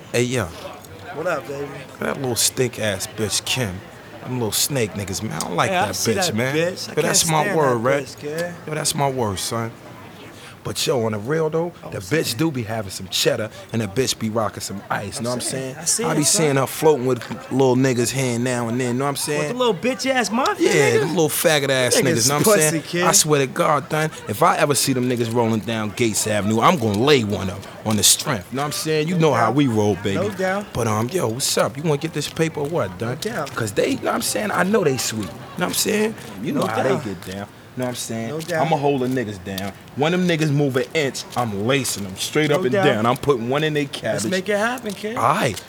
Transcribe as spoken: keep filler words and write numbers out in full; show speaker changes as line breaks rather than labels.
Hey, yo,
What up, baby?
that little stink ass bitch Kim. Them little snake niggas, man. I don't like
Hey, I
that
see
bitch,
that
man.
bitch. I
Yo,
can't
that's my
stand
word,
that
right?
bitch, kid.
Yo, that's my word, son. But yo, on the real though,
Oh,
the
I'm
bitch
saying.
do be having some cheddar and the bitch be rocking some ice,
I'm
know what I'm
saying.
saying?
I see
I
it,
be
son.
seeing her floating with little niggas hand now and then, know what I'm
What,
saying?
the little bitch ass mafia
Yeah,
nigga?
them little faggot ass
Niggas
niggas, know what I'm
pussy,
saying?
kid.
I swear to God, done. If I ever see them niggas rolling down Gates Avenue, I'm gonna lay one up on the strength. Know what I'm saying? You
No
know how
doubt.
we roll, baby.
No doubt.
But um, yo, what's up? You wanna get this paper or what, done?
No doubt.
Cause they, know what I'm saying? I know they sweet. Know what I'm saying? You know
No
how
doubt.
they get down. Know what I'm saying?
No doubt.
I'ma hold the niggas down. When them niggas move an inch, I'm lacing them straight
No
up and
doubt.
down. I'm putting one in their cabbage.
Let's make it happen, kid.
All right.